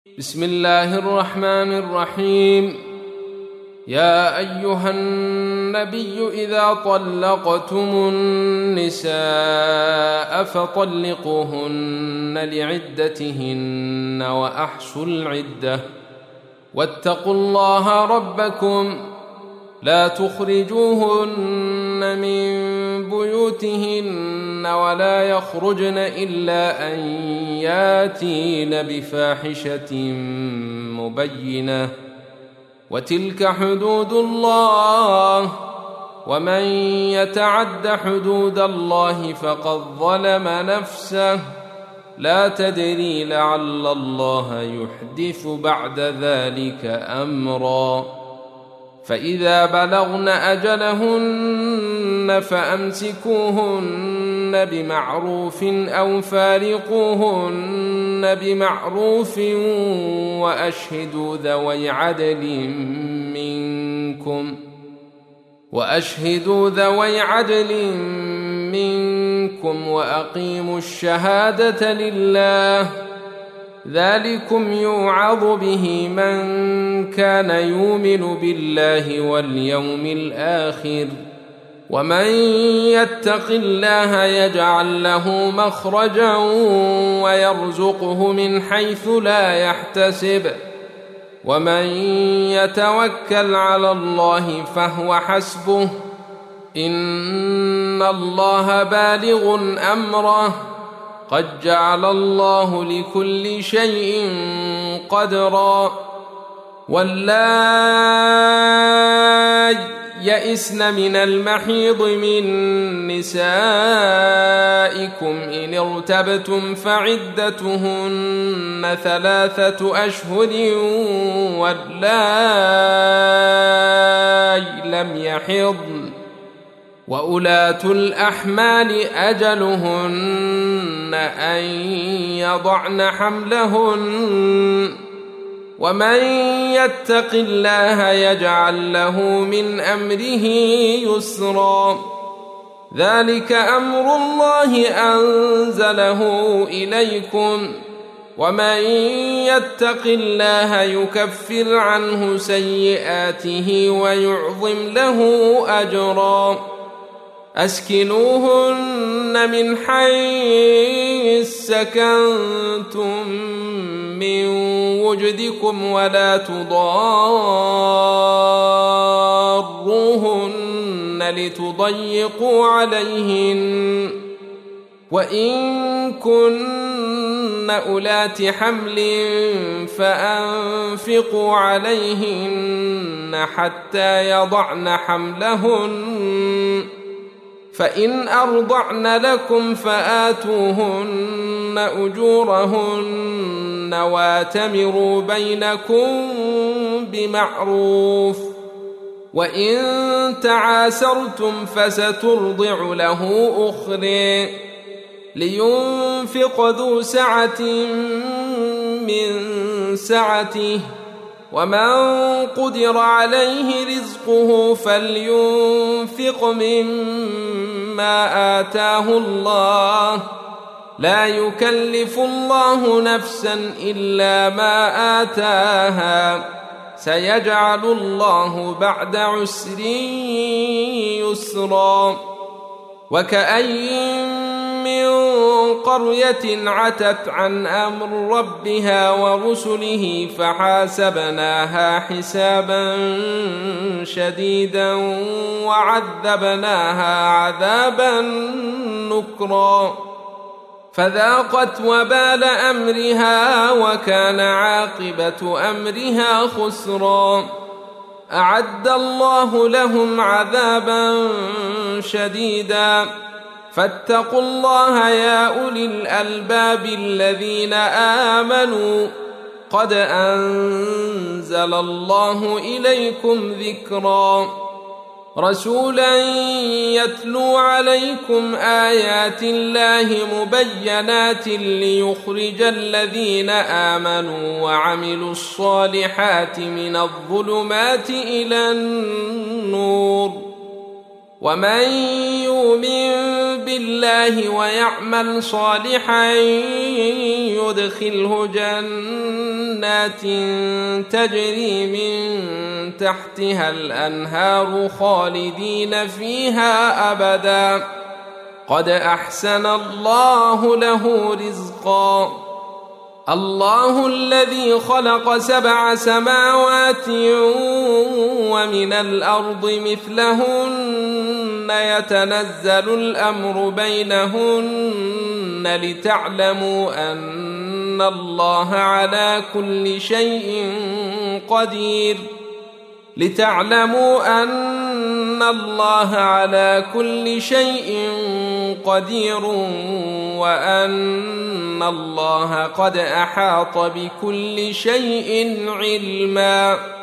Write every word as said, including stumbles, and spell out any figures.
بسم الله الرحمن الرحيم. يا أيها النبي إذا طلقتم النساء فطلقوهن لعدتهن وأحصوا العدة واتقوا الله ربكم لا تخرجوهن من بيوتهن ولا يخرجن إلا أن ياتين بفاحشة مبينة وتلك حدود الله ومن يتعد حدود الله فقد ظلم نفسه لا تدري لعل الله يحدث بعد ذلك أمرا. فإذا بلغن أجلهن فأمسكوهن بمعروف أو فارقوهن بمعروف وأشهدوا ذوي عدل منكم وأشهدوا ذوي عدل منكم وأقيموا الشهادة لله ذلكم يوعظ به من كان يؤمن بالله واليوم الآخر ومن يتق الله يجعل له مخرجا ويرزقه من حيث لا يحتسب ومن يتوكل على الله فهو حسبه إن الله بالغ أمره قد جعل الله لكل شيء قدرا. واللائي يئسن من المحيض من نسائكم إن ارتبتم فعدتهن ثلاثة أشهر واللائي لم يحضن وأولاة الأحمال أجلهن أن يضعن حملهن ومن يتق الله يجعل له من أمره يسرا. ذلك أمر الله أنزله إليكم ومن يتق الله يكفر عنه سيئاته ويعظم له أجرا. أسكنوهن من حيث سكنتم من وجدكم ولا تضاروهن لتضيقوا عليهن وإن كن أولات حمل فأنفقوا عليهن حتى يضعن حملهن فإن أرضعن لكم فآتوهن أجورهن واتمروا بينكم بمعروف وإن تعاسرتم فسترضع له أخرى لينفق ذو سعة من سعته ومن قدر عليه رزقه فلينفق مما آتاه الله لا يكلف الله نفسا إلا ما آتاها سيجعل الله بعد عسر يسرا. وكأين من قرية عتت عن أمر ربها ورسله فحاسبناها حسابا شديدا وعذبناها عذابا نكرا فذاقت وبال أمرها وكان عاقبة أمرها خسرا. أعد الله لهم عذابا شديدا فاتقوا الله يا أولي الألباب الذين آمنوا قد أنزل الله إليكم ذكرا. رسولا يتلو عليكم آيات الله مبينات ليخرج الذين آمنوا وعملوا الصالحات من الظلمات إلى النور ومن يؤمن بالله ويعمل صالحا يدخله جنات تجري من تحتها الأنهار خالدين فيها أبدا قد أحسن الله له رزقا. الله الذي خلق سبع سماوات ومن الأرض مثلهن يتنزل الأمر بينهن لتعلموا أن الله على كل شيء قدير لتعلموا أن الله على كل شيء قدير وأن الله قد أحاط بكل شيء علما.